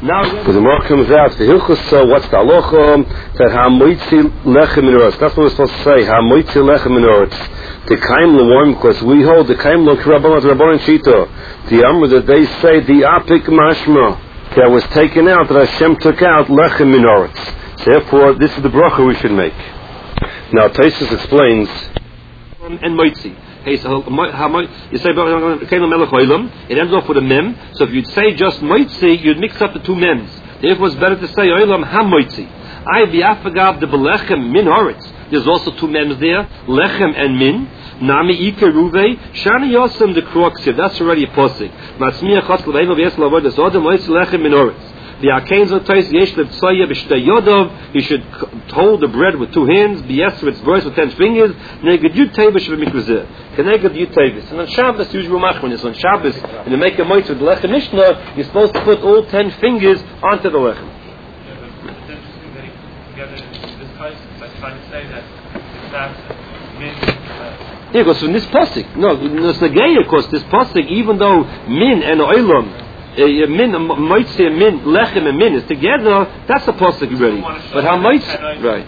Now, the more comes out, the Hilchus, so what's the halacha? That hamoitzi lechem minoretz. That's what we're supposed to say. Hamoitzi lechem minoretz. The kaim lewarm, because we hold the kaim lo Rabbanan Shita. The Amr that they say, the apik mashma, that was taken out, that Hashem took out lechem minoretz. Therefore, this is the bracha we should make. Now, Taisus explains, and moitzi. Hey, so you say it ends off with a mem. So if you'd say just moitzi, you'd mix up the two mems. Therefore, it's better to say oilam hamoitzi. I biafagav the belechem min horitz. There's also two mems there, lechem and min. Nami ike ruve shani yosem the kroksiv. That's already a posik. Matzmiya chotz leveinu v'yes lavod es odem moitzi lechem min horitz. You should hold the bread with two hands, b'yes with voice with 10 fingers. Neged yud tevish v'mikruzeh. Keneged yud tevish. And on Shabbos, usually machman is on Shabbos, and you make a moitz with the lechem mishnah, you're supposed to put all 10 fingers onto the lechem. It's interesting that together this case, I'm trying to say that min. Yeah, because from this pasuk, no, it's negay, of course, this pasuk, even though min and oilam, min, moitzi and min, lechem and min is together, that's a pasuk already. But how moitzi, right.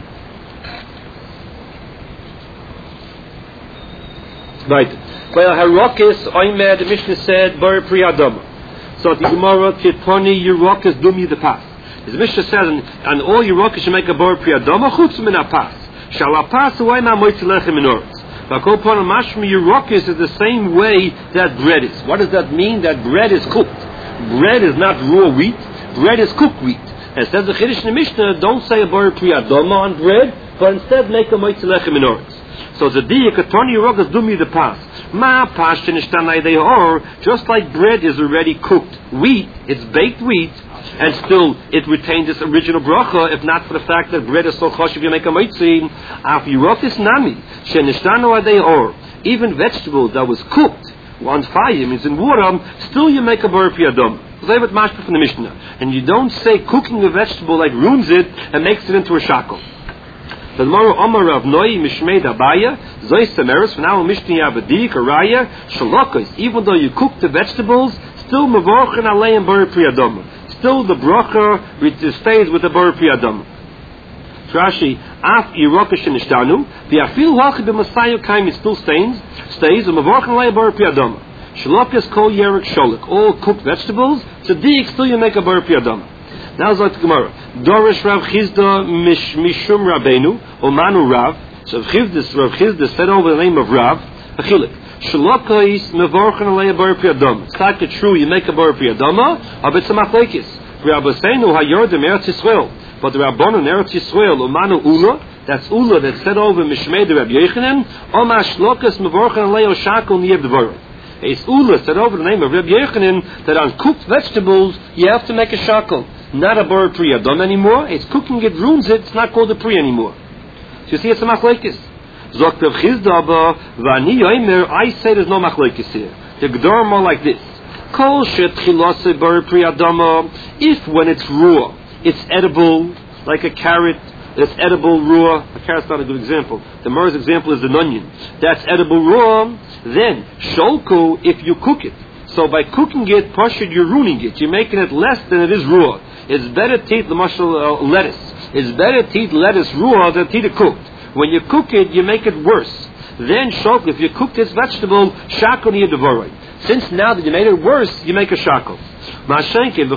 Right. Well, Harakis, Oimed, the Mishnah said, Bar Pri Adama. So the Gemara, Kitponi, Yerakis, Dumi the Pas. The Mishnah says, and all Yerakis should make a Bar Pri Adama, Chutz min Apas. Shall Apas, Oima, moitzi, lechem, and oritz. Vakopon, Mashmi, Yerakis is the same way that bread is. What does that mean? That bread is cooked. Bread is not raw wheat. Bread is cooked wheat. And says the Chiddush in the Mishnah, don't say a bar pri adama on bread, but instead make a moitzi lechem in oritz. So the diya katoni yerogas dumi the pas. Ma pashtin ishtanai they are, just like bread is already cooked wheat, it's baked wheat, and still it retains its original bracha, if not for the fact that bread is so chosh if you make a moitzi. Af yerokis nami, shenishtanu they are, even vegetables that was cooked on fire, means in water, still you make a bar pri adama. They would mashma from the Mishnah. And you don't say cooking a vegetable like ruins it and makes it into a shackle. The Gemara Omar Rav Noi Mishmei Dabaya Zoy Semeris for now Mishnah Yabadik Araya Shalokos. Even though you cook the vegetables, still Mavorchen Alei and Bar Pri Adama. Still the bracha stays with the Bar Pri Adama. Rashi Af Yerokish Nishtanu the Afil Halchi b'Masayu Kaim it still stays and Mavorchen Alei Bar Pri Adama. Shalokas kol yerik sholok, all cooked vegetables. Tzaddik, still you make a bar pri adama. Now it's like the Gemara. Dorish Rav Chizda mishum Rabbeinu, Omanu Rav. So Rav Chizda said over the name of Rav, Achilik. Shalokais mevorchen alei bar pri adama. It's not true you make a bar pri adama, but it's a machlekes. Rabbi Seinu haYordim Eretz Yisrael, but the Rabbanon Eretz Yisrael Omanu Ula. That's Ula that said over Mishmei the Rabbi Yechanan. Oma shlokas mevorchen alei oshakol niyev devarim. It's Ula said over the name of Rabbi Yechanan that on cooked vegetables you have to make a shackle, not a bar pri adama anymore. It's cooking it ruins it. It's not called a pri anymore. So you see, it's a machlekes. Zokt Rav Chizda aber v'ani yomer. I say there's no machlekes here. The Gedor more like this: Kol shetchilase bar pri adama. If when it's raw, it's edible, like a carrot. It's edible raw. A carrot's not a good example. The Mer's example is an onion. That's edible raw. Then, sholko, if you cook it. So by cooking it, pashut, you're ruining it. You're making it less than it is raw. It's better to eat the lettuce. It's better to eat lettuce raw than to eat it cooked. When you cook it, you make it worse. Then, sholko, if you cook this vegetable, shakol niya devorei. Since now that you made it worse, you make a shakol. Let's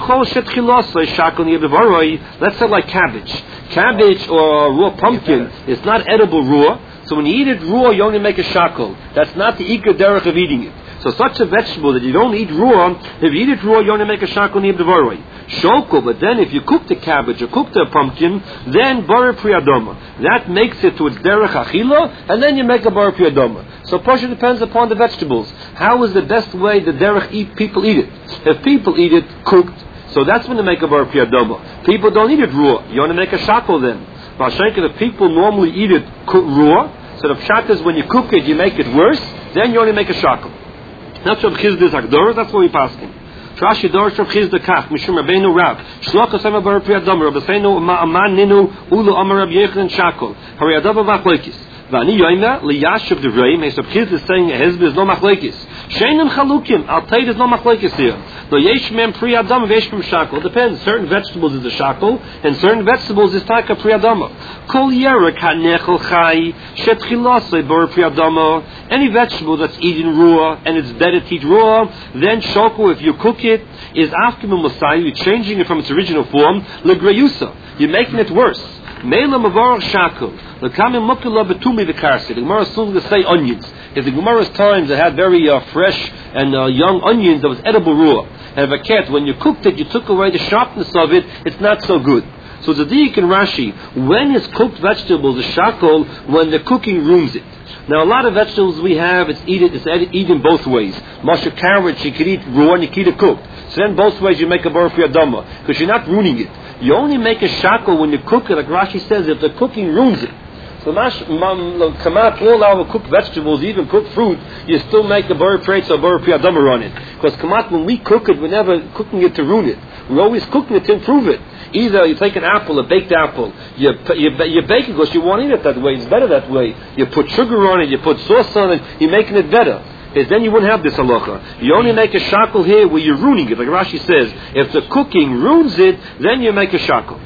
say like cabbage. Cabbage or raw pumpkin is not edible raw. So when you eat it raw, you only make a shakol. That's not the ikar derech of eating it. So such a vegetable that you don't eat raw, if you eat it raw, you only make a shakol niyev devorei. Shoko, but then if you cook the cabbage or cook the pumpkin, then bar pri adama. That makes it to its derech achila, and then you make a bar pri adama. So pasha depends upon the vegetables. How is the best way the derech people eat it? If people eat it cooked, so that's when they make a bar pri adama. People don't eat it raw. You want to make a shakol then. Mashenka, if people normally eat it raw, so the pshat is when you cook it, you make it worse, then you only make a shakol. That's what Chizda's Agdor, that's what we pass him. Trashi Dor Shav Chizda Kach, Mishum Rabbeinu Rav, Shloka Sama Bar Pri Adama, Rabbi Seinu Aman Ninu, Ulu Amar Rabbi Yechanan Shakol, Hari Adama Machlekes. Vani Yoima, Liyashav Devreim, Hesab Chizda is saying, Hezb is no Machlekes. Sheinim Chalukim, I'll tell you there's no Machlekes here. No yesh mem pri adama vesh mem shakel. Depends. Certain vegetables is a shakel, and certain vegetables is taka pri adama. Kol yerek hanechel chai shetchilasei bar pri adama. Any vegetable that's eaten raw and it's better to eat raw, then shakel, if you cook it, is after Messiah. You're changing it from its original form. Legreyusa. You're making it worse. Meila mavarach shakel. The Gemara is soon to say onions. If the Gemara's times they had very fresh and young onions that was edible raw. And if a cat, when you cooked it, you took away the sharpness of it, it's not so good. So the Dik and Rashi, when is cooked vegetables a shakel? When the cooking ruins it. Now a lot of vegetables we have, it's eaten both ways. Masha carrots you could eat raw and you could eat it cooked. So then both ways you make a bar for your dama, because you're not ruining it. You only make a shakel when you cook it, like Rashi says, if the cooking ruins it. So kamat, all our cooked vegetables, even cooked fruit, you still make a bar prates or bar priyadama on it. Because kamat, when we cook it, we're never cooking it to ruin it. We're always cooking it to improve it. Either you take an apple, a baked apple, you bake it because you want to eat it that way. It's better that way. You put sugar on it, you put sauce on it, you're making it better. Because then you wouldn't have this halacha. You only make a shakel here where you're ruining it. Like Rashi says, if the cooking ruins it, then you make a shakel.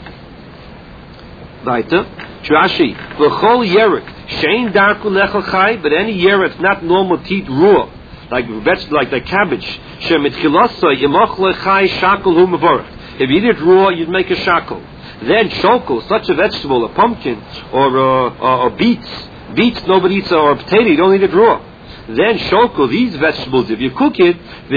Weiter. Rashi, v'chol yerek shein darku lechel chai, but any yerek not normal to eat raw, like the cabbage. Shemitchilasoi imach lechai shakel hu mevorach. If you eat it raw, you'd make a shakel. Then shoko, such a vegetable, a pumpkin or beets. Beets nobody eats, or a potato, you don't eat it raw. Then shoko, these vegetables, if you cook it,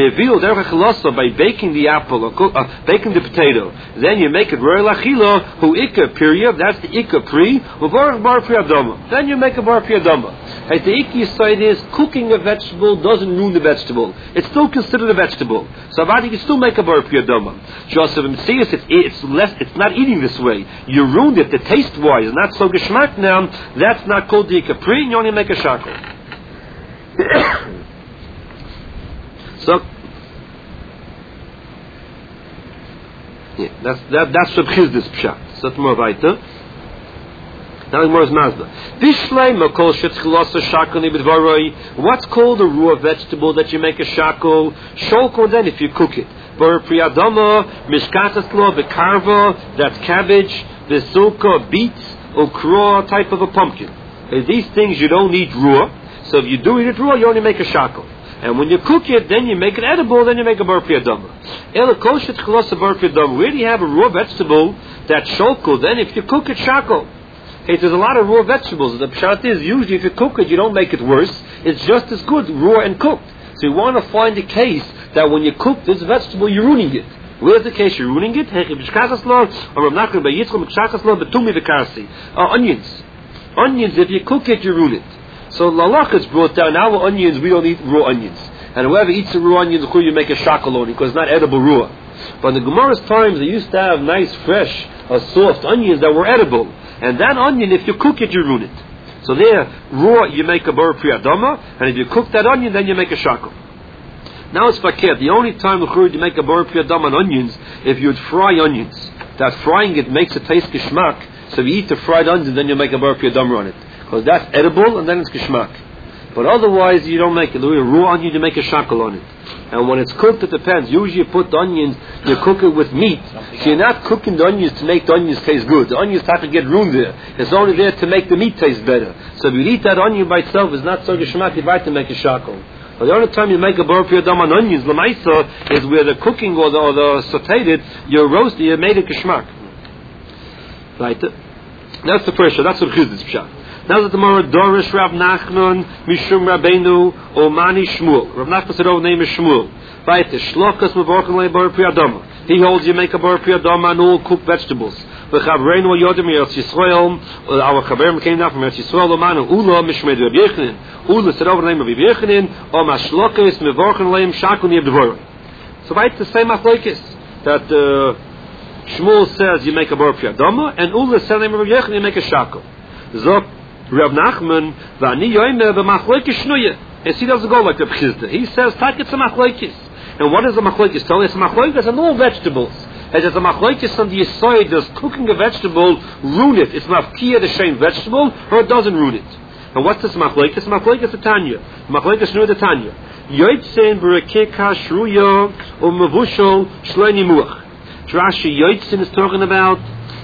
by baking the apple or baking the potato, then you make it royal achila, hu ikka period, that's the ikka pri, bar priyadama. Then you make a bar priyadama. As the ikki side is, cooking a vegetable doesn't ruin the vegetable. It's still considered a vegetable. So you can still make a bar priyadama. Just if it's not eating this way. You ruined it, the taste wise, not so geschmack now, that's not called the ikka pri, and you only make a shakel. So, yeah, that's Reb Chizda's pshat. So tomorrow weiter. Now tomorrow's Mazda. What's called a raw vegetable that you make a shakel? Shoko then if you cook it. Bar priyadama, mishkatas lo, bekarva, that's cabbage, vesulka, beets, okra, type of a pumpkin. These things you don't eat raw. So if you do eat it raw, you only make a shakel. And when you cook it, then you make it edible, then you make a bar priyadama. Where do you have a raw vegetable that's shakel? Then if you cook it, shakel. Hey, there's a lot of raw vegetables. The pshat is usually if you cook it, you don't make it worse. It's just as good, raw and cooked. So you want to find a case that when you cook this vegetable, you're ruining it. Where's the case you're ruining it? Onions, if you cook it, you ruin it. So lalach is brought down. Our onions, we don't eat raw onions. And whoever eats the raw onions, you make a shakel on it because it's not edible raw. But in the Gemara's times, they used to have nice, fresh, soft onions that were edible. And that onion, if you cook it, you ruin it. So there, raw, you make a bar priyadama, and if you cook that onion, then you make a shakel. Now it's fakir. The only time you make a bar priyadama on onions, if you would fry onions. That frying it makes it taste geschmack. So if you eat the fried onions, then you make a bar priyadama on it. Because that's edible and then it's geschmack. But otherwise you don't make it. The raw onion you make a shakel on it. And when it's cooked it depends. Usually you put the onions, you cook it with meat. So you're not cooking the onions to make the onions taste good. The onions have to get ruined there. It's only there to make the meat taste better. So if you eat that onion by itself, it's not so geschmack, you buy to make a shakel. But the only time you make a bar priyadama on onions, lamaisa, is where the cooking or the sauteed it, you roast it, you made it geschmack. Right? That's the first. That's what Chizdas pshat. Now that tomorrow Dorish Rav Nachman Mishum Rabbeinu Omani Shmuel. Rav Nachman said, "Oh, name is Shmuel." Right, Shlokas Mevorkin LeBar Priyadama. He holds you make a bar priyadama on all cooked vegetables. The Chavreinu Yodim Eretz Yisrael. Our Chavreim came down from Eretz Yisrael. Omanu Ula Mishmed Rabbi Yechanan. Ula said over the name of Rabbi Yechanan. Oma Shlokas Mevorkin Leim Shakun Yevdevorim. So right, the same machlokes that Shmuel says you make a bar priyadama, and Ula said the name of Rabbi Yechanan you make a shakel. Zok Rav Nachman, Vani Yoime b'machlokes shnuya. And he doesn't go like the Chizda. He says, "Tak it's a machlokes." And what is a machlokes? Tell us, machlokes on all vegetables. As a machlokes on the side, does cooking a vegetable ruin it? It's mafkia the same vegetable, or it doesn't ruin it. And what's this machlokes? Machlokes the Tanya. Machlokes shnuya the Tanya. Yoitzin Berekika Shruya Umavushal Shleini Muach. Rashi Yoitzin is talking about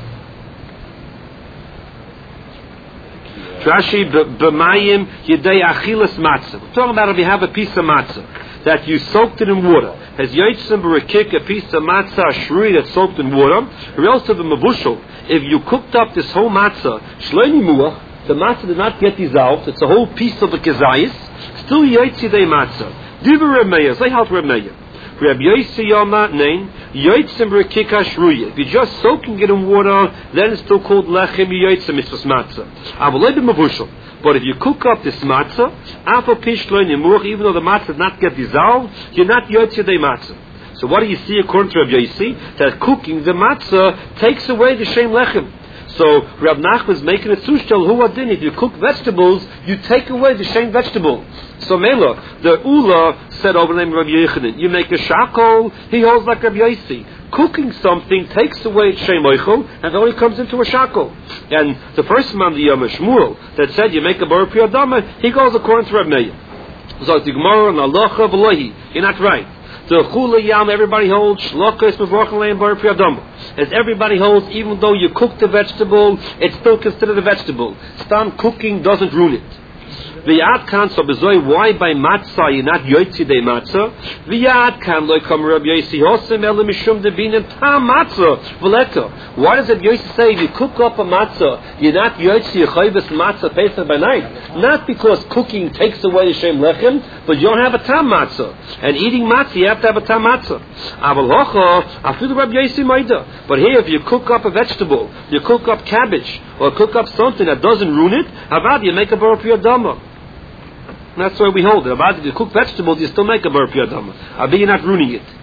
Rashi B'mayim Yedei Achilas Matzah. We're talking about if you have a piece of matzah that you soaked it in water. Has Yoitzin Berekik a piece of matzah Shrui that's soaked in water? Or else of a Mavushal, if you cooked up this whole matzah Shleini Muach, the matzah did not get dissolved, it's a whole piece of the kezayis, still Yoitzi Dei Matzah. Diva Remeya, say how to Remeya. Reb Yoitzi Yoma Nein, Yoitzim Berekika Shruya. If you're just soaking it in water, then it's still called Lechem Yoitzim Mitzvahs Matzah. Avalei B'Mavushal. But if you cook up this matzah, Afal Pish Lo Nimuach, even though the matzah did not get dissolved, you're not Yoitzi Dei Matzah. So what do you see according to Reb Yoitzi? That cooking the matzah takes away the Shem Lechem. So Rab Nachman is making a sushtel who adin. If you cook vegetables, you take away the same vegetable. So Mela, the Ula said over the name of Rabbi Yechanan, you make a shakol, he holds like Rabbi Yosi. Cooking something takes away shem oichel, and it only comes into a shakol. And the first man, the Yom Shmuel, that said you make a bar priyadama, he goes according to Rab Meir. So the Gemara and Allah v'lohi, you're not right. The Chula Yam, everybody holds Shlokas Mevorchen Leim Bar Priyadama. As everybody holds, even though you cook the vegetable, it's still considered a vegetable. Stam cooking doesn't ruin it. V'yad kan, so bezoi, why by matzah you're not yoitzi dei matzah? V'yad kan loy kam Rabbi Yosi hosem ele mishum devinen tam matzah v'leka. Why does Rabbi Yosi say if you cook up a matzah, you're not yoitzi chayvus matzah pesach by night? Not because cooking takes away the shem lechem, but you don't have a tam matzah. And eating matzah, you have to have a tam matzah. Aval hocha, afilu Rabbi Yosi maida. But here, if you cook up a vegetable, you cook up cabbage, or cook up something that doesn't ruin it, havad you make a bar priyadama. That's why we hold it. About if you cook vegetables, you still make a bar priyadama. I bet you're not ruining it.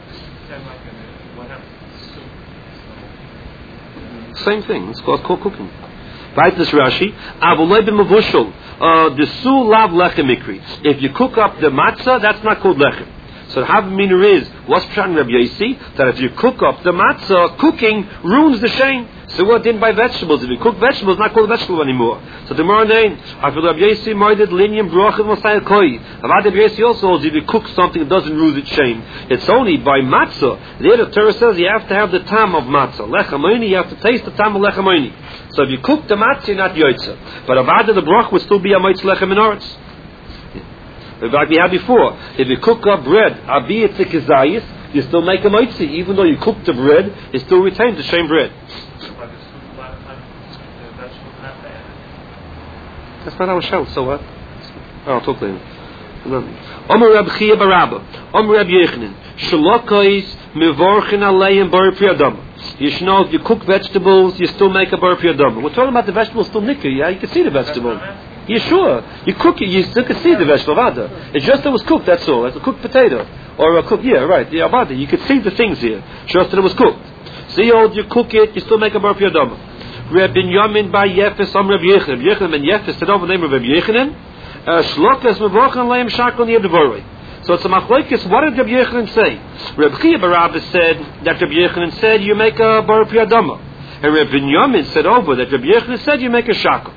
Same thing. It's called cooking. Right, this Rashi. The su lav lechem mikri. If you cook up the matzah, that's not called lechem. So the Havamina is, what's Pshat Rabbi Yosi? That if you cook up the matzah, cooking ruins the shame. So what did by vegetables? If you cook vegetables, it's not called vegetable anymore. So the Gemara name, I feel Rabbi Yosi moided linyam brachim masayel koi. Avad Rabbi Yosi also holds if you cook something, it doesn't lose its shame. It's only by matzah. The Torah says you have to have the tam of matzah. Lechamoini, you have to taste the tam of lechamoini. So if you cook the matzah, you're not yoitza. But avad the brach will still be a moitz lechem in oretz. Like we had before, if you cook up bread, abi it's a kezayis, you still make a moitzi. Even though you cook the bread, it still retains the same bread. That's not our show, so what? I'll talk later. Omer Reb Chia Barabba, Omer Reb Yechanan, Shalokais Mevorchin Aleim Bar Priyadama. You should know if you cook vegetables, you still make a bar priyadama. We're talking about the vegetable still nikkur, yeah? You can see the vegetable. You sure? You cook it, you still can see the vegetable, vada. It's just that it was cooked, that's all. It's a cooked potato. Or a cooked, yeah, right. Yeah, vada. You could see the things here. Just that it was cooked. See, you cook it, you still make a bar priyadama. Reb Binyamin by Yefes, Reb Yechanan. Yechanan ben Yefes said over the name of Reb Yechanan, Shlokas Mevorchan Leim Shakon Yedvoroi. So it's a machlokes. What did Reb Yechanan say? Reb Chia Barabba said that Reb Yechanan said you make a bar priyadama. And Reb Binyamin said over that Reb Yechanan said you make a shakon.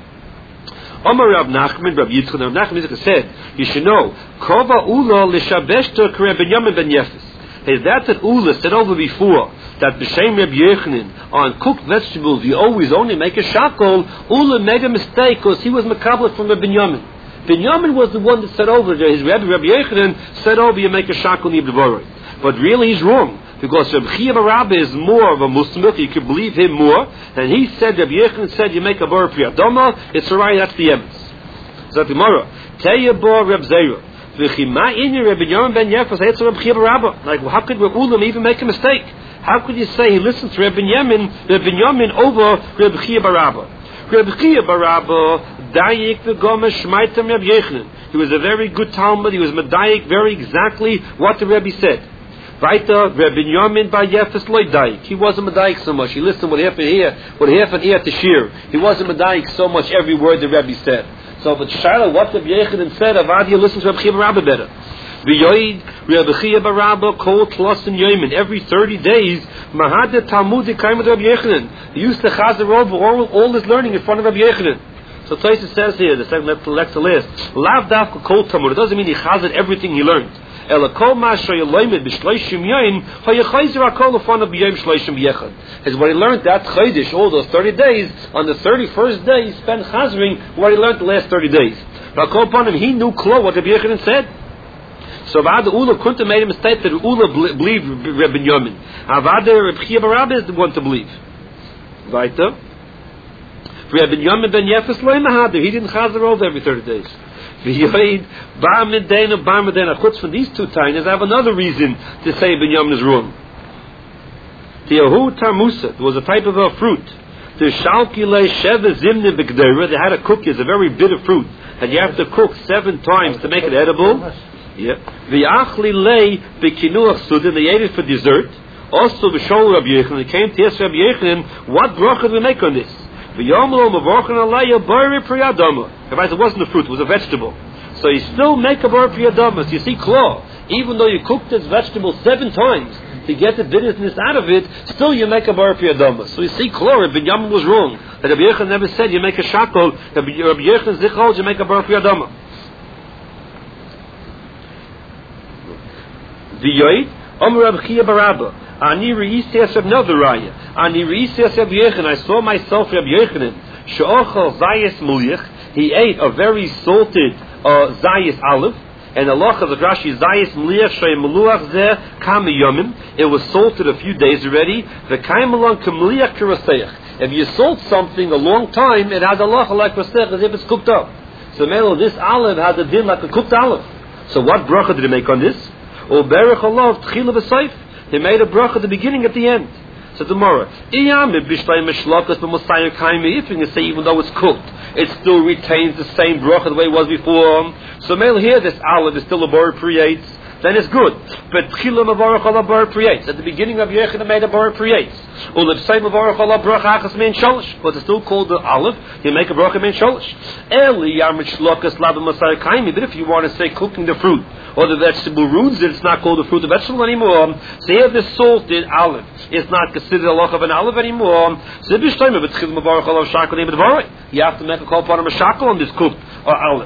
Omar Rab Nachman, Rab Yitzchak, Rab Nachman said, you should know, Kova Ula Lishabeshta Reb Binyamin ben Yefes. Is that Ula said over before, that B'Shem Reb Yechanan, on cooked vegetables, you always only make a shakol. Ula made a mistake because he was makabel from Reb Binyamin. Binyamin was the one that said over, his Reb Yechanan said over, you make a shakol nibdevoroi. But really he's wrong. Because Reb Chia Barabba is more of a Muslim, you could believe him more. And he said, Reb Yechanan said, you make a bar priyadama, it's alright, that's the evidence. So tomorrow, Teya bar Reb Zera. V'chima in Reb Binyamin ben Yefes, it's Reb Chia Barabba. Like, well, how could Reb Ulam even make a mistake? How could you say he listens to Reb Binyamin over Reb Chia Barabba? Reb Chia Barabba, Dayik v'goma shmaitam Reb Yechanan. He was a very good Talmud, he was medayik very exactly what the Rebbe said. Weiter, Reb Binyamin by Yefes loy daik. He wasn't medayik so much. He listened with half an ear to shir. He wasn't medayik so much every word the Rebbe said. So, but Shiloh, what Reb Yechanan said, Avadia listens to Reb Chia Barabba better. V'yoid Reb Chia Barabba kol tlosim yoymin. Every 30 days, Mahad Talmud Kaimad Reb Yechanan. He used to chazer over all his learning in front of Reb Yechanan. So Tosfos says here, the second next to last, Lav dafka kol Talmud. It doesn't mean he chazered everything he learned. Ela kol ma shoyloimed b'shloishim yain hayachayzer akol ufana b'yom shloishim yechad. Is what he learned that Chodesh, all those 30 days. On the 31st day, he spent chazering what he learned the last 30 days. But upon him, he knew close what Rabbi Yechanan said. So Avad Ula couldn't have made a mistake that Ula believed Rabbi Binyamin. Avad Rabbi Chia Barabba is the one to believe. Weiter. Rabbi Binyamin ben Yefes lo imahader. He didn't chazer over every 30 days. V'yoid bar medena bar medena. Chutz from these two tainas, I have another reason to say Binyamin is wrong. Tiyahu tarmusa. There was a type of a fruit. The shalkile sheva zimne b'gdera. They had a cook. It's a very bitter fruit, and you have to cook 7 times to make it edible. Yeah. V'achli lei b'kinuach sudin. They ate it for dessert. Also b'shol Rabbi Yechanan. They came to ask Rabbi Yechanan, what bracha do we make on this? V'yomlo mavorchan alaya bari priyadama. It wasn't a fruit; it was a vegetable. So you still make a bari priyadama. So you see, claw. Even though you cook this vegetable 7 times to get the bitterness out of it, still you make a bar priyadama. So you see, Klor, Binyamin was wrong. That Rabbi Yechanan never said you make a shakol. Rabbi Yechanan zichol, you make a bar priyadama. V'yoid, Omer Rabbi Chia Barabba, Ani reisi asab another raya. Ani reisi asab Yechanan. I saw myself Rabbi Yechanan. She'ochel zayis mulich. He ate a very salted zayis olive. And the loch of the Rashi Zayis Mliach Shay Meluach Zeh Kam Yomim. It was salted a few days already. The Kaim along Kamliach Kiraseich. If you salt something a long time, it has a loch like Raseich as if it's cooked up. So Melo, this olive has a din like a cooked olive. So what bracha did he make on this? O Berech Olav Tchila B'Seif. He made a bracha at the beginning, at the end. So tomorrow, if you can say even though it's cooked, it still retains the same bracha the way it was before. So male here, this olive is still a bar creates, then it's good. But tchila mavarach ala bar creates. At the beginning of Yechanan made a bar creates. Ulib say mavarach ala bracha achas mein sholish, but it's still called the olive. You make a bracha mein sholish. Eli yarmit shlokas labim masay kaimi. But if you want to say cooking the fruit or the vegetable ruins it, it's not called the fruit of vegetable anymore. So here the salted olive is not considered a loch of an olive anymore. So you have to make a call upon a mashakal on this cooked olive.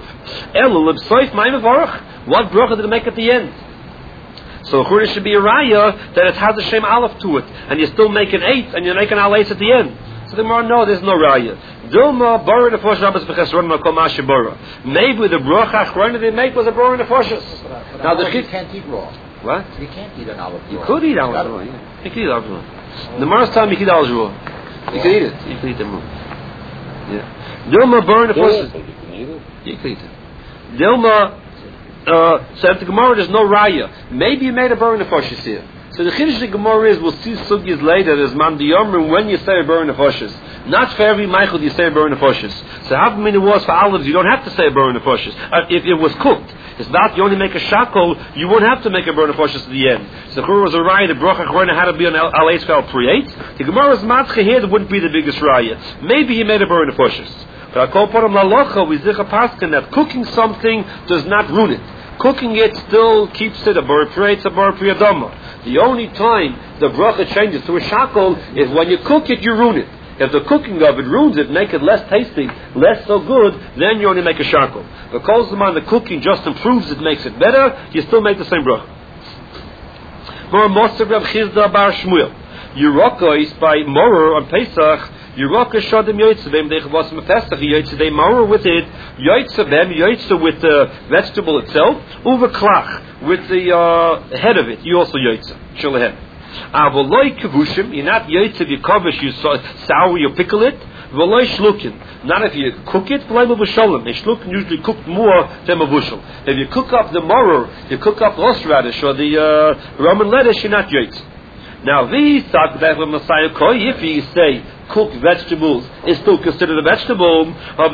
What bracha did it make at the end? So there should be a raya that it has a shem olive to it, and you still make an 8, and you make an al 8 at the end. So the Gemara, no, there's no raya. Dilma bara the fosh rabbis b'chesron makom ashibara. Maybe the bracha achrona they make was a bara in the foshes. Now the kid can't eat raw. What? You can't eat an olive raw. You could eat olive raw. Yeah. You could eat olive raw. The Gemara's time you could eat olive raw. You could eat it. You could eat them raw. Yeah. Dilma bara in the foshes. You could eat it. Dilma. So at the Gemara there's no raya. Maybe you made a bara in the foshes here. So the Chiddush the Gemara is, we'll see sugis later, there's man diyomrim when you say a bar nefoshes. Not for every Michael you say a bar nefoshes. So how many was for olives, you don't have to say a bar nefoshes. If it was cooked, it's not you only make a shakol, you won't have to make a bar nefoshes at the end. So the was a raya, the bracha achrona had to be on al-eis fel pre-8. The Gemara's matzcha here, that wouldn't be the biggest raya. Maybe he made a bar nefoshes. But I call upon him lalocha, we zicha paskin, that cooking something does not ruin it. Cooking it still keeps it a bar pre-8, a bar pre-adama. The only time the bracha changes to a shakol is when you cook it, you ruin it. If the cooking of it ruins it, make it less tasty, less so good, then you only make a shakol. Because the cooking just improves it, makes it better, you still make the same bracha. More Mosav Rav Chizda Bar Shmuel. Yerokah is by Morer on Pesach. Yerokah Shodim Yoitzavim, they was Pesach, Yoitzavim Morer with it, Yoitzavim with the vegetable itself, Uva Klach, with the head of it, you also Yoitzav, Shalahem. Avoloi Kavushim, you're not Yoitzav, you kavish, you sour, you pickle it, Voloi Shlukin, not if you cook it, Voloi Mavushalim, a Shlukin usually cooked more than Mavushal. If you cook up the Morer, you cook up the horseradish or the Roman lettuce, you're not Yoitzav. Now, if you say cooked vegetables is still considered a vegetable,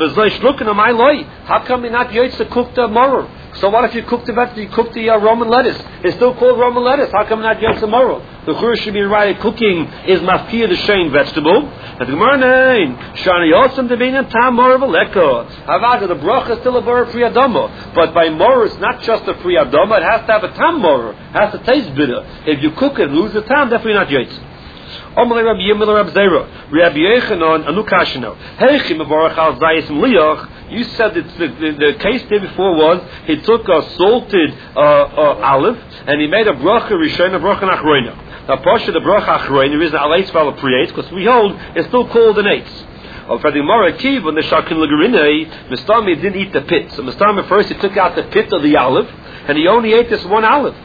how come you're not Yoitza cooked Morer? So what if you cook the vegetable, you cook the Roman lettuce? It's still called Roman lettuce. How come not Yoitza Morer? The Chur should be right. Cooking is mafkir the same vegetable. And the Gemara name Shani Yosem Devinim Tam Morer Veleko. However, the bracha is still a bar priyadama. But by Morer, it's not just a priyadama. It has to have a tam Morer. It has to taste bitter. If you cook it, lose the tam. Definitely not Yoitza. Omalei Rabbi Yimel Rabbi Zera, Rabbi Yechanan Anukashino. Heichim Avarach Al Zayis Mliach You said that the case there before was he took a salted olive and he made a bracha rishon, a bracha achroina. Now, Pasha the bracha achroina is an aleitz vala prietz because we hold it's still called an eitz. For the Gemara Kiv when the shakin lagarine, Mistami didn't eat the pit. So Mistami first he took out the pit of the olive and he only ate this one olive.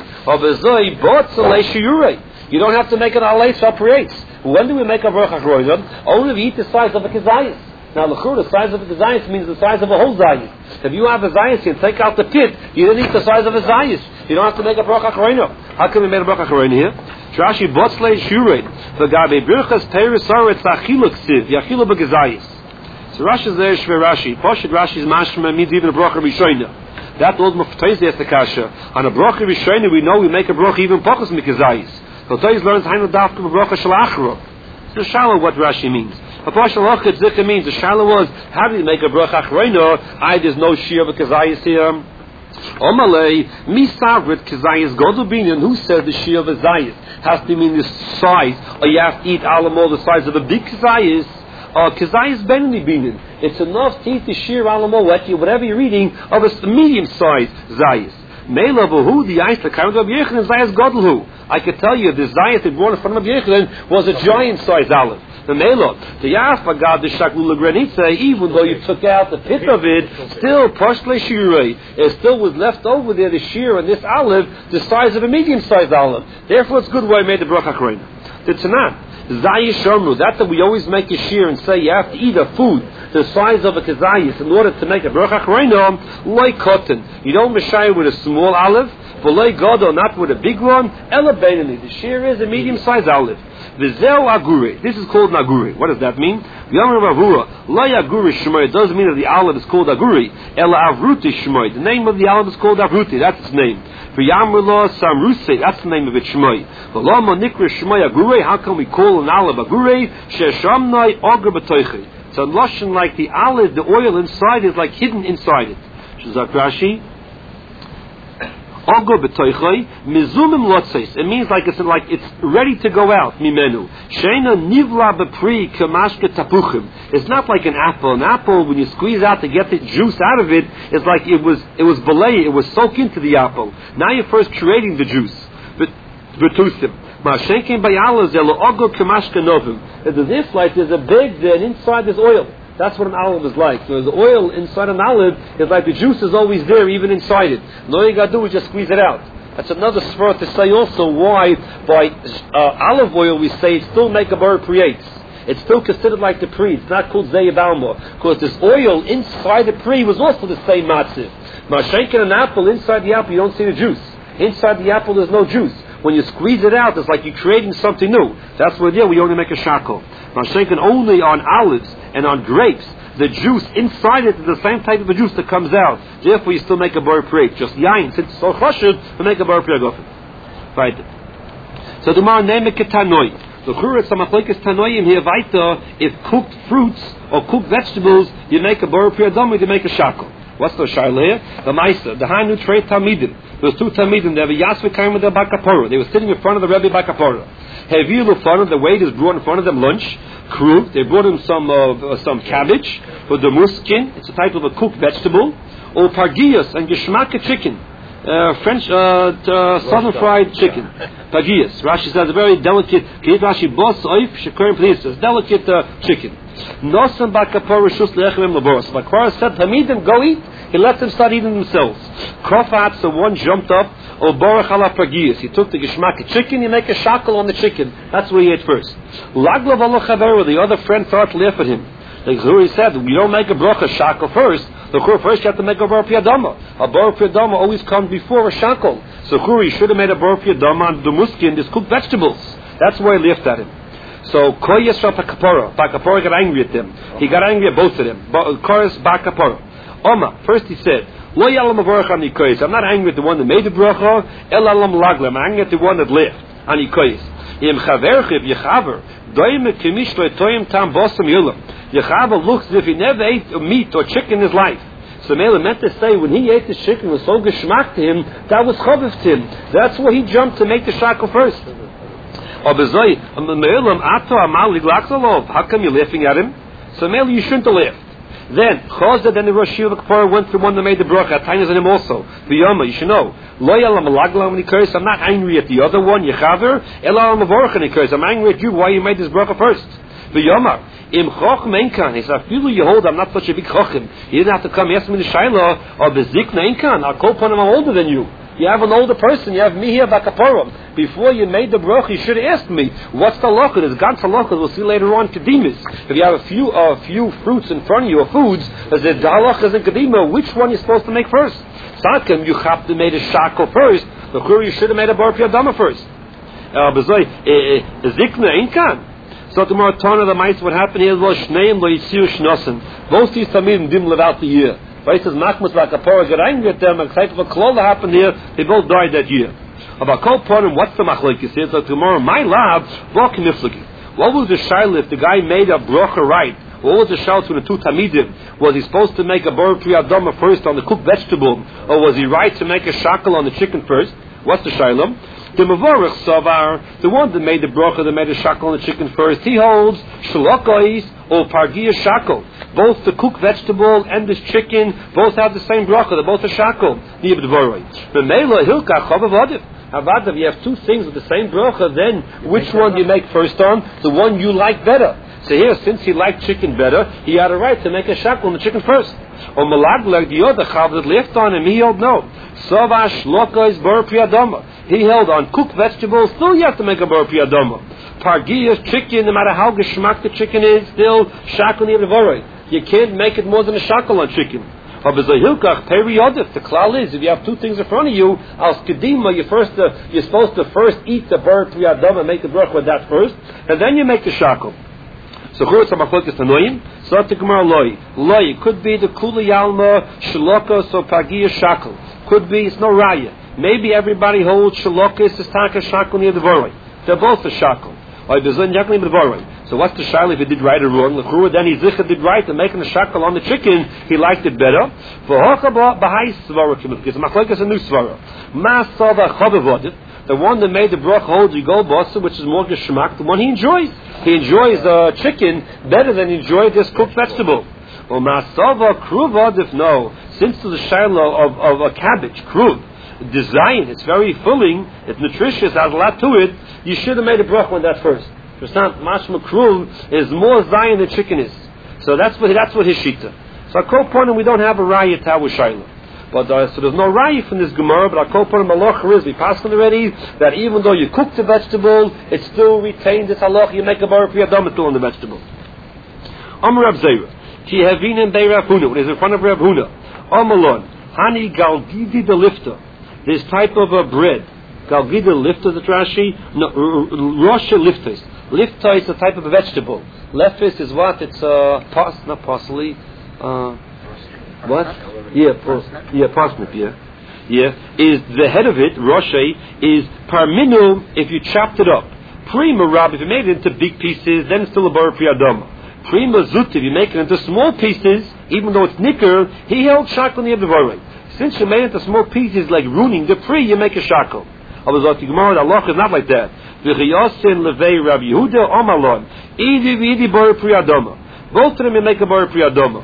You don't have to make an aleitz vala prietz. When do we make a bracha achroina? Only if you eat the size of a kezayis. Now, the size of a zayis means the size of a whole zayis. If you have a zayis and take out the pit, you don't eat the size of a zayis. You don't have to make a bracha achroina. How can we make a bracha achroina here? Rashi botzlei shureid v'gabe birchas perisaretz achiluk siv yachilu b'gezayis. So Rashi is there shver Rashi. Poshut Rashi's mashma means even a bracha rishoina. That old muftoiz is the kasha. On a bracha rishoina, we know we make a bracha even pachas mikazayis. So Toiz learns hainu dafka b'bracha shalachro. So shallow what Rashi means. A partial hachid zikah means the shallow was how do you make a bracha achroina? There's no shear of a kazayis here. Omalei misavrit kazayis godubinian. Who says the shear of a zayis has to mean the size, or you have to eat alamol the size of a big kazayis? Or kazayis benini binin. It's enough to eat the shear alamol whatever you're eating of a medium sized zayis. Meilavu the ice the kind of Yechanan zayis godlu. I could tell you the zayis that brought in front of Yechanan was a giant sized olive. The melot, the yafagad, the shakul granitza, even though you took out the pit of it, still pashle shirei, it still was left over there, the shear on this olive, the size of a medium-sized olive. Therefore, it's good why I made the bracha achroina. The Tanakh, zayis shomru, that we always make a shear and say you have to eat a food the size of a kazayis in order to make a bracha achroina, like cotton. You don't mashayah with a small olive, but like gadol, not with a big one. Ela beinani, the shear is a medium-sized olive. V'zeu agure. This is called an agure. What does that mean? Yamar Ravura. Lo agure shmoy. It doesn't mean that the olive is called agure. Ela avruti shmoy. The name of the olive is called avruti. That's its name. V'yamar lo samruse. That's the name of it shmoy. V'lama nikra shmoy agure. How can we call an olive agure? Sheshamnai agur b'toichi. It's a lashon like the olive, the oil inside is like hidden inside it. Shazak Rashi. It means like it's ready to go out. It's not like an apple. An apple, when you squeeze out to get the juice out of it, it's like it was belay. It was soaked into the apple. Now you're first creating the juice. It's as if like there's a big and inside there's oil. That's what an olive is like. So the oil inside an olive is like the juice is always there, even inside it. And all you got to do is just squeeze it out. That's another svara to say also why by olive oil we say it still make a bar prietz. It's still considered like the pri. It's not called zayah balma because this oil inside the pri was also the same matziv. Now shaking an apple inside the apple you don't see the juice. Inside the apple there's no juice. When you squeeze it out, it's like you're creating something new. That's where we only make a shackle. Now, shaken only on olives and on grapes, the juice inside it is the same type of a juice that comes out. Therefore, you still make a bar prietz. Just yain, since it's so chashuv, we make a bar prietz. Right. So, the mar name ketanoi. The churetz samachlekes tanoim here weiter. If cooked fruits or cooked vegetables, you make a bar prietz. You make a shackle. What's the shaileh? The meiser, the hanu trei tamidim. There was two tamidim. They have a yasvik kaim with the bakapora. They were sitting in front of the Rebbe bakapora. Hevilu fun the waiters brought in front of them lunch. Krug. They brought him some cabbage for the muskin. It's a type of a cooked vegetable. Or pargias and geshmaka chicken. French southern fried chicken. Pagias. Rashi says a very delicate. Rashi boss oif shekurim please. Delicate chicken. Nosam bakapora shus lechem laboros. Bakapora said Tamidim go eat. He let them start eating themselves. Krofat, so one jumped up. Or borach ala pagias. He took the geshmaka chicken. You make a shackle on the chicken. That's what he ate first. Laglav ala chaver. The other friend started to laugh at him. Like Zuri said, we don't make a bracha shackle first. The Chur first you have to make a bar piyadama. A bar piyadama always comes before a shackle. So Churi should have made a bar piyadama on the muskin, these cooked vegetables. That's why he laughed at him. So Koy Yisrael Bakapora. Bakapora got angry at them. He got angry at both of them. Koras Bakapora. Oma, first he said, Lo yalam avarach ani koyes. I'm not angry at the one that made the bracha. El alam laglam. I'm angry at the one that left. Ani koyes. Yem chaverch if yechaver. Doime kemish lo etoyim tam bosam yulam. Yechaver looks as if he never ate meat or chicken in his life. So Mela meant to say when he ate the chicken it was so geschmack to him, that was chaviv to him. That's why he jumped to make the shackle first. How come you're laughing at him? So Mela, you shouldn't have laughed. Then Chazda, then the Rosh Hashanah Kapara went through one that made the bracha. Tainas on him also. V'yoma, you should know. Lo yalam malagla when he cursed. I'm not angry at the other one. Yechaver elam mavorach when he cursed. I'm angry at you. Why you made this bracha first? V'yoma. Im chochem enkan. He said, "Filu you hold. I'm not such a big chochem. You didn't have to come. Ask me the shaila or bezikna enkan. I'll call upon him. I'm older than you. You have an older person. You have me here, bakaporum. Before you made the bracha, you should have asked me, what's the halacha? There's gans halacha. We'll see later on kedimis. If you have a few fruits in front of you or foods, there's the halachas in kedima. Which one you're supposed to make first? Sakim, you have to made a shakel first. The chur, you should have made a bar piyadama first. Zikna inkan. So tomorrow, Tana the mice. What happened here was shneim lo yitziu shnosen. Both these tamidim didn't live out the year. Right? Says Machmas Bakapora got angry at them, excited for Klola happened here, they both died that year. About Kol Ponim, what's the Machlokes here? So tomorrow, my lab, what was the shaila if the guy made a brocha right? What was the shaila to the two Tamidim? Was he supposed to make a bar priyadama first on the cooked vegetable, or was he right to make a shakel on the chicken first? What's the shaila? The Mavorach Savar, the one that made the bracha, that made a shakel on the chicken first, he holds Shalokais or Pargia shakel. Both the cooked vegetable and this chicken both have the same bracha. They're both a shakel. The Mela Hilka Chavavadiv. Havadav, you have two things with the same bracha, then which one do you make first on? The one you like better. So here, since he liked chicken better, he had a right to make a shakel on the chicken first. Or Malaglag, the other chav that left on him, he held no. Savash Lokais Bar Priyadama. He held on cooked vegetables, still you have to make a bar priyadama. Pargias, chicken, no matter how geschmack the chicken is, still shakel niyavoroi. You can't make it more than a shakel on chicken. The klal is, if you have two things in front of you, al kedima, you're supposed to first eat the bar priyadama, make the bracha with that first, and then you make the shakel. So churutz hamachlokas tanoim, so the gemara loi could be the kula yalma shalokos or pagia shakel. Could be, it's no raya. Maybe everybody holds shalokis is taka shakel near the voroi. They're both a shakel. So what's the shaila if he did right or wrong? Then he zicha did right and making the shakel on the chicken, he liked it better. Because machlokes is a new svara. The one that made the bracha holds yigol basa, which is more geschmack, the one he enjoys. He enjoys chicken better than he enjoyed this cooked vegetable. Or masava kruvadif, no. Since to the shaila of a cabbage, kruv, design, it's very filling, it's nutritious, has a lot to it, you should have made a bracha on that first. Mashma kruv is more zayin than chicken is. So that's what his shita. So I call upon him, we don't have a raya tawu shaila. But so there's no raya from this Gemara, but I call upon him halacha is, we passed on already, that even though you cook the vegetable, it still retains this halacha, you make a bar priyadama still on the vegetable. Amar Rav Zera, ki havinin bei Rav Huna, when he's in front of Rav Huna, Amalon, hani galgidi de lifta, this type of a bread, galgida lifta, the Rashi, no, Rosh liftis. Lifta is a type of a vegetable. Lefis is what? It's not parsley. What? Parsnip. Yeah. Is the head of it? Roshi is parminu. If you chopped it up, prima rab. If you made it into big pieces, then it's still a bar priyadama. Prima zut. If you make it into small pieces, even though it's nicker, he held shakel near the vorei. Since you made it into small pieces like ruining the pre, you make a shakel. The Allah is not like that. Both of them you make a bar priyadama.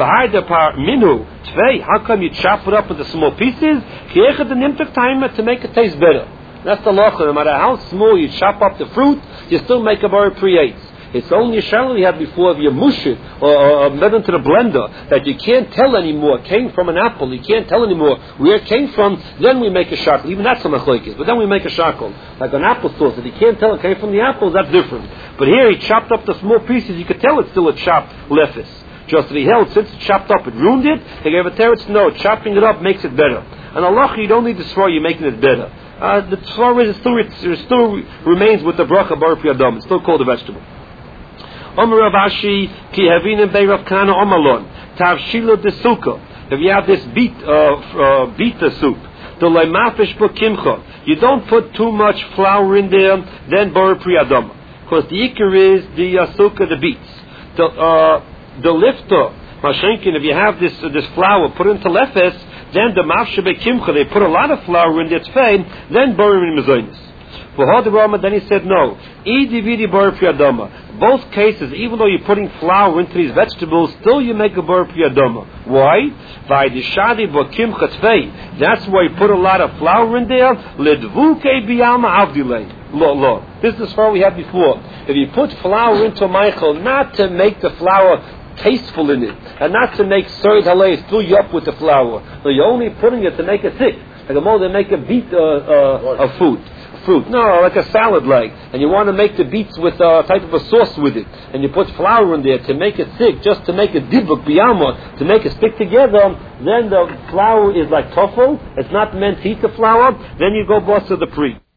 How come you chop it up into small pieces? To make it taste better. That's the law. No matter how small you chop up the fruit, you still make a bar priyades. It's only a shadow you had before of your mush it or made into the blender that you can't tell anymore. It came from an apple. You can't tell anymore where it came from. Then we make a shakel. Even that's a machlokes. But then we make a shakel. Like an apple sauce. If you can't tell it came from the apples, that's different. But here he chopped up the small pieces. You could tell it's still a chopped lefis. Just that he held, since it chopped up, it ruined it. He gave a teretz, no, chopping it up makes it better. And Allah, you don't need the svara, you're making it better. The svara is still remains with the bracha bar priyadam. It's still called a vegetable. Omer Rav Ashi ki havinim bei Rav Kana omalon tavshila de sukkah. If you have this bita soup, the leimafish b'kimcha, you don't put too much flour in there, then bar priyadam, because the ikar is the sukkah, the beets. The lifta mashenkin. If you have this flour put into lefes, then the mafshe b'kimcha, they put a lot of flour in there tfein, then bar in mezainis. Then he said no. Both cases, even though you're putting flour into these vegetables, still you make a bar priyadoma. Why? That's why you put a lot of flour in there. This is what we had before. If you put flour into a Michael, not to make the flour tasteful in it, and not to make soy halay fill you up with the flour. So you're only putting it to make it thick, like a mold to make a beet of fruit. No, like a salad like. And you want to make the beets with a type of a sauce with it. And you put flour in there to make it thick, just to make it dibuk biyama, to make it stick together. Then the flour is like tofu. It's not meant to eat the flour. Then you go boss to the pri.